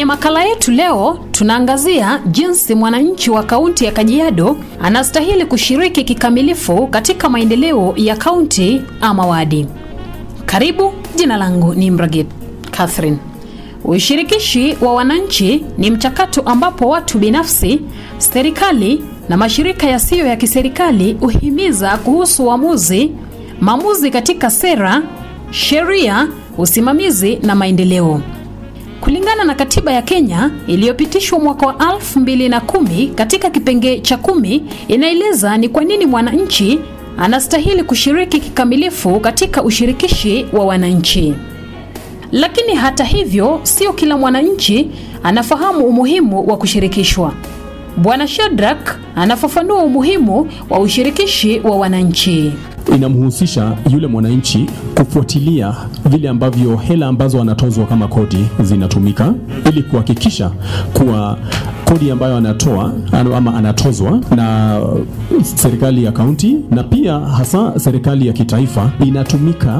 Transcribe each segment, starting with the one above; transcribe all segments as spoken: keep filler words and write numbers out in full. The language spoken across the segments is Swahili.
Kwenye makala yetu leo tunaangazia jinsi mwananchi wa kaunti ya Kajiado anastahili kushiriki kikamilifu katika maendeleo ya kaunti ama wadi. Karibu, jina langu ni Mragit Catherine. Ushirikishi wa wananchi ni mchakato ambapo watu binafsi, serikali na mashirika yasiyo ya kiserikali uhimiza kuhusu uamuzi, maamuzi katika sera, sheria, usimamizi na maendeleo. Kulingana na katiba ya Kenya iliyopitishwa mwaka wa elfu mbili na kumi, katika kipengee cha kumi inaeleza ni kwa nini mwananchi anastahili kushiriki kikamilifu katika ushirikishi wa wananchi. Lakini hata hivyo, sio kila mwananchi anafahamu umuhimu wa kushirikishwa. Bwana Shadrack anafafanua umuhimu wa ushirikishi wa wananchi. Inamhusisha yule mwananchi kufuatilia vile ambavyo hela ambazo anatozwa kama kodi zinatumika, ili kuhakikisha kuwa kodi ambayo anatoa ama anatozwa na serikali ya kaunti na pia hasa serikali ya kitaifa inatumika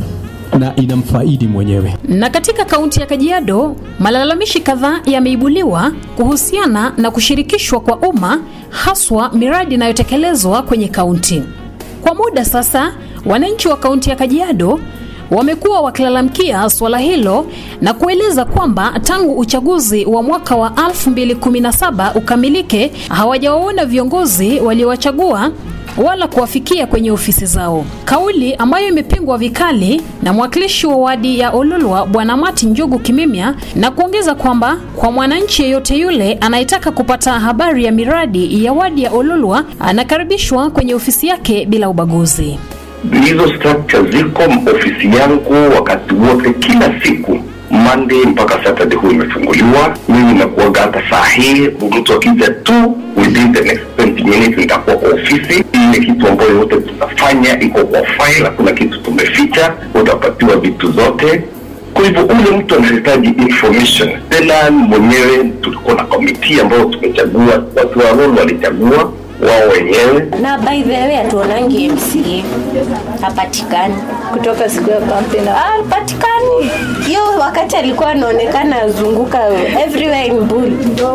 na inamfaidi mwenyewe. Na katika kaunti ya Kajiado, malalamishi kadhaa yameibuliwa kuhusiana na kushirikishwa kwa umma, haswa miradi inayotekelezwa kwenye kaunti. Kwa muda sasa, wananchi wa kaunti ya Kajiado wamekuwa wakilalamikia swala hilo na kueleza kwamba tangu uchaguzi wa mwaka wa elfu mbili kumi na saba ukamilike, hawajawaona viongozi waliowachagua wala kuwafikia kwenye ofisi zao. Kauli ambayo imepingwa vikali na mwakilishi wa wadi ya Ololwa Bwana Martin Njogu Kimemia, na kuongeza kwamba kwa mwananchi yeyote yule anayetaka kupata habari ya miradi ya wadi ya Ololwa anakaribishwa kwenye ofisi yake bila ubaguzi. Hizo structure ziko ofisi yangu wakati wote, kila siku Monday mpaka Saturday huwa imefunguliwa. Mimi nakuaga hata saa hii, mtu akija tu within the next twenty minutes nitakuwa kwa ofisi. Ile kitu ambayo yote tutafanya iko kwa file, kuna kitu tumeficha, utapatiwa vitu zote. Kwa hivyo ule mtu anahitaji information. Tena mwenyewe tulikuwa na committee ambayo tumechagua, watu wa role walichagua wao wenyewe. Na by the way atuonangi M C A hapatikani kutoka siku ya campaign. Ah, hapatikani. Yo wakati alikuwa anaonekana azunguka everywhere in Bull.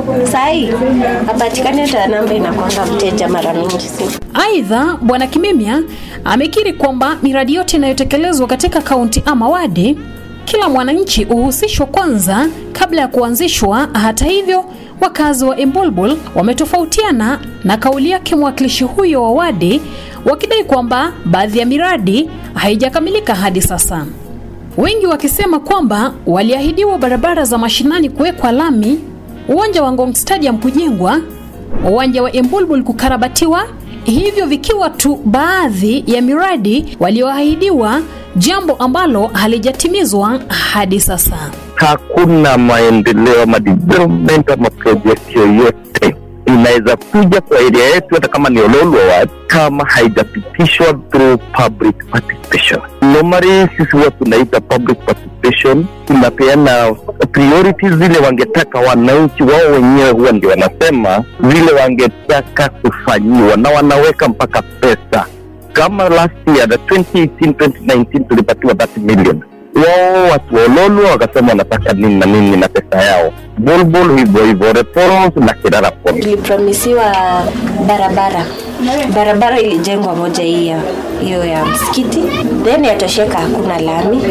Sai hapatikani, hata namba inakwanga mteja mara mingi. Aidha, Bwana Kimemia amekiri kwamba miradi yote inayotekelezwa katika kaunti ama wadi, kila mwananchi uhusishwa kwanza kabla ya kuanzishwa. Hata hivyo, wakazi wa Embulbul wametofautiana na kauli yake mwakilishi huyo wa wadi, wakidai kwamba baadhi ya miradi haijakamilika hadi sasa. Wengi wakisema kwamba waliahidiwa barabara za mashinani kuwekwa lami, uwanja wa Ngong Stadium kujengwa, uwanja wa Embulbul kukarabatiwa, hivyo vikiwa tu baadhi ya miradi walioahidiwa, jambo ambalo halijatimizwa hadi sasa. Hakuna maendeleo ama development ama project yoyote inaweza kuja kwa area yetu, hata kama ni Ololwa ward, kama haijapitishwa through public participation. Normally sisi huwa tunaita public participation, tunapeana priorities zile wangetaka wananchi wao wenyewe, huwa ndio wanasema zile wangetaka kufanyiwa na wanaweka mpaka pesa. Kama last year, the twenty eighteen twenty nineteen tulipatiwa thirty million. Wao watu wa Ololwa wakasema wanataka nini na nini na pesa yao. Bulbul hivyo hivyo, reforms na Kirara Pond. Tulipromisiwa barabara. Barabara ilijengwa moja hiyo hiyo ya msikiti, then yatosheka, hakuna lami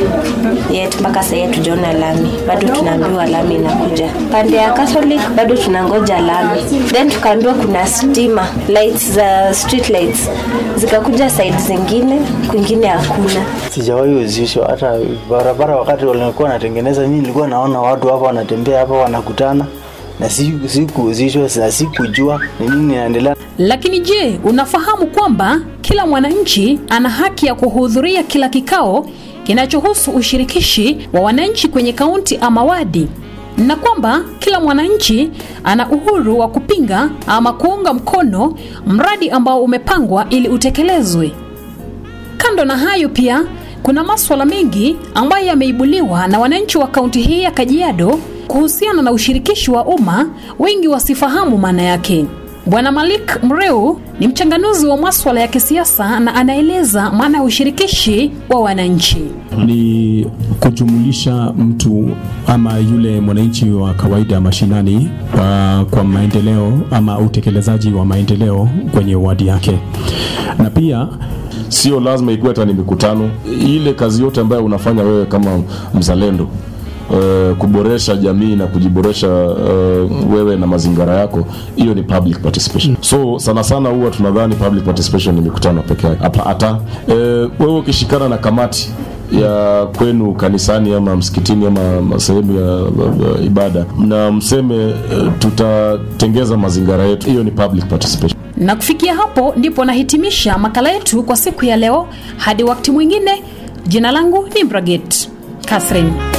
yet mpaka sasa tujaona lami. Bado tunaambiwa lami inakuja. Pande ya Catholic bado tunangoja lami, then tukaambiwa kuna stima lights za uh, street lights zikakuja side zingine, kwingine hakuna. Sijawahi uzisho hata barabara. Wakati walikuwa wanatengeneza, mimi nilikuwa naona watu hapa wanatembea hapa wanakutana, na siku siku uzisho na sikujua ni nini inaendelea. Lakini je, unafahamu kwamba kila mwananchi ana haki ya kuhudhuria kila kikao kinachohusu ushirikishi wa wananchi kwenye kaunti ama wadi, na kwamba kila mwananchi ana uhuru wa kupinga ama kuunga mkono mradi ambao umepangwa ili utekelezwe? Kando na hayo, pia kuna masuala mengi ambayo yameibuliwa na wananchi wa kaunti hii ya Kajiado kuhusiana na ushirikishi wa umma, wengi wasifahamu maana yake. Bwana Malik Mreu Ni mchanganuzi wa masuala ya kisiasa na anaeleza maana ya ushirikishi wa wananchi. Ni kujumulisha mtu ama yule mwananchi wa kawaida mashinani kwa, kwa maendeleo ama utekelezaji wa maendeleo kwenye wadi yake. Na pia sio lazima ikuwe hata ni mikutano. Ile kazi yote ambayo unafanya wewe kama mzalendo, Uh, kuboresha jamii na kujiboresha uh, wewe na mazingira yako, hiyo ni public participation. So sana sana huwa tunadhani public participation ni mikutano pekee yake. Hapa hata uh, wewe ukishikana na kamati ya kwenu kanisani ama msikitini ama sehemu ya uh, ibada na mseme uh, tutatengeza mazingira yetu, hiyo ni public participation. Na kufikia hapo ndipo nahitimisha makala yetu kwa siku ya leo. Hadi wakati mwingine, jina langu ni Braget Catherine.